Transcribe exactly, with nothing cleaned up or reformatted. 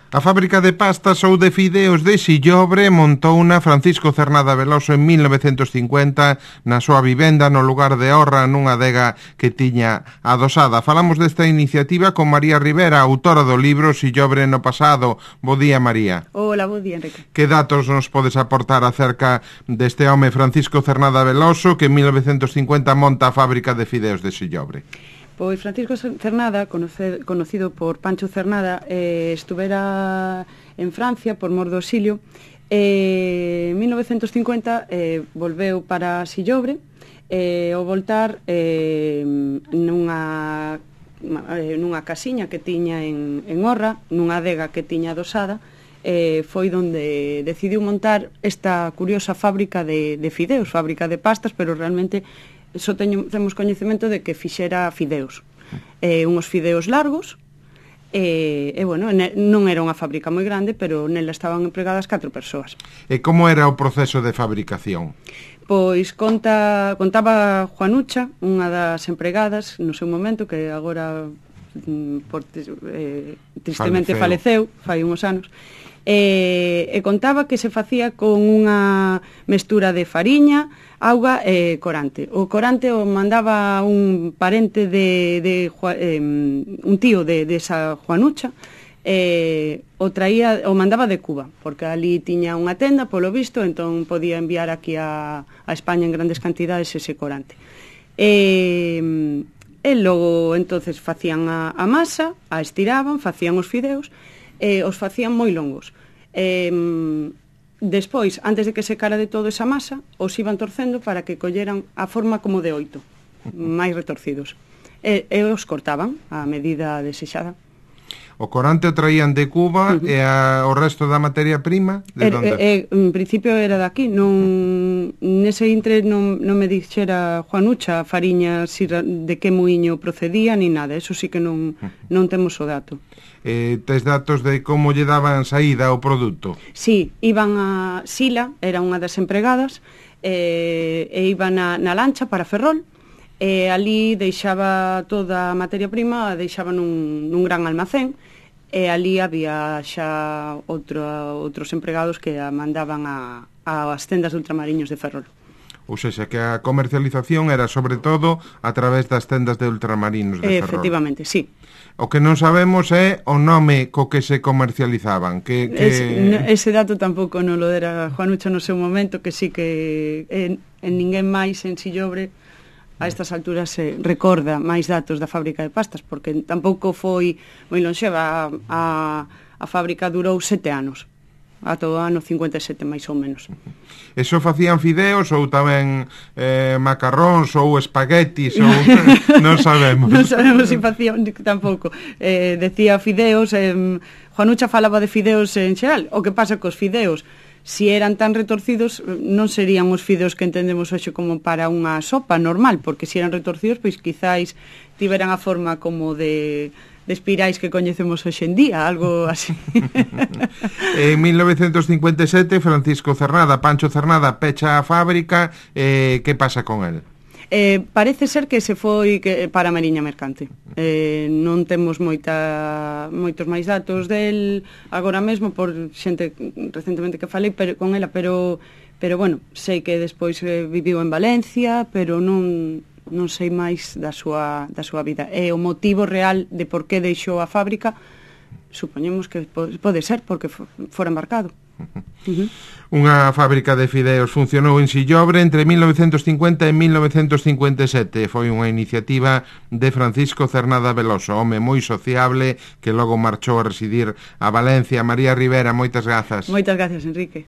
A fábrica de pastas ou de fideos de Sillobre montouna Francisco Cernada Veloso en mil novecentos cincuenta na súa vivenda no lugar de Orra nunha adega que tiña adosada. Falamos desta iniciativa con María Rivera, autora do libro Sillobre no pasado. Bo día, María. Hola, bo día, Enrique. Que datos nos podes aportar acerca deste home Francisco Cernada Veloso que en mil novecentos cincuenta monta a fábrica de fideos de Sillobre? Pois Francisco Cernada, conocido por Pancho Cernada, eh, estuvera en Francia por mor do exilio. Eh, en mil novecentos cincuenta eh, volveu para Sillobre, e eh, ao voltar eh, nunha, nunha casiña que tiña en, en Orra, nunha adega que tiña adosada, eh, foi onde decidiu montar esta curiosa fábrica de, de fideos, fábrica de pastas, pero realmente só teño, temos coñecemento de que fixera fideos, eh, unhos fideos largos, e, e bueno, ne, non era unha fábrica moi grande, pero nela estaban empregadas catro persoas. E como era o proceso de fabricación? Pois conta, contaba Juanucha, unha das empregadas no seu momento, que agora por, eh, tristemente faleceu, faleceu fai uns anos, e, e contaba que se facía con unha mestura de fariña, auga e corante. O corante o mandaba un parente de, de eh, un tío de, de esa Juanucha, eh, o traía, o mandaba de Cuba, porque ali tiña unha tenda, polo visto, entón podía enviar aquí a, a España en grandes cantidades ese corante. E, e logo entonces facían a, a masa, a estiraban, facían os fideos, e os facían moi longos. E, despois, antes de que secara de todo esa masa, os iban torcendo para que colleran a forma como de oito, máis retorcidos. E, e os cortaban a medida desexada. O corante o traían de Cuba, uh-huh. e a, o resto da materia prima de er, onde? E, en principio era daqui, non nese intre non, non me dixera Juanucha fariña si, de que muiño procedía ni nada, eso sí que non, non temos o dato. Eh, tes datos de como lle daban saída ao produto? Sí, iban a Sila, era unha das empregadas, e, e iban na, na lancha para Ferrol, e ali deixaba toda a materia prima, deixaba nun, nun gran almacén, e ali había xa outro, outros empregados que a mandaban a, a as tendas de ultramariños de Ferrol. Ou seja, que a comercialización era sobre todo a través das tendas de ultramarinos de Ferrol. Efectivamente, sí. O que non sabemos é o nome co que se comercializaban. Que, que... Es, no, ese dato tampouco non lo dera Juanucho no seu momento, que sí que en, en ninguén máis en Sillobre a estas alturas se recorda máis datos da fábrica de pastas, porque tampouco foi moi lonxeva. A, a, a fábrica durou sete anos, ata o ano cincuenta e sete máis ou menos. Eso facían fideos ou tamén eh, macarróns ou espaguetis ou non sabemos. Non sabemos se si facían tampouco. Eh, decía fideos, eh, Juanucha falaba de fideos en xeral. O que pasa cos fideos, si eran tan retorcidos, non serían os fideos que entendemos hoxe como para unha sopa normal, porque si eran retorcidos, pois quizáis tiveran a forma como de, de espirais que coñecemos hoxe en día, algo así. En mil novecentos cincuenta e sete, Francisco Cernada, Pancho Cernada, pecha a fábrica, eh, que pasa con el? Eh, parece ser que se foi que, para a Mariña Mercante. Eh, non temos moita, moitos máis datos del agora mesmo por xente recentemente que falei pero, con ela, pero, pero bueno, sei que despois eh, viviu en Valencia, pero non, non sei máis da súa, da súa vida. E o motivo real de por que deixou a fábrica, supoñemos que pode ser porque fora embarcado. Uh-huh. Unha fábrica de fideos funcionou en Sillobre entre mil novecentos cincuenta e mil novecentos cincuenta e sete. Foi unha iniciativa de Francisco Cernada Veloso, home moi sociable que logo marchou a residir a Valencia. María Rivera, moitas grazas. Moitas grazas, Enrique.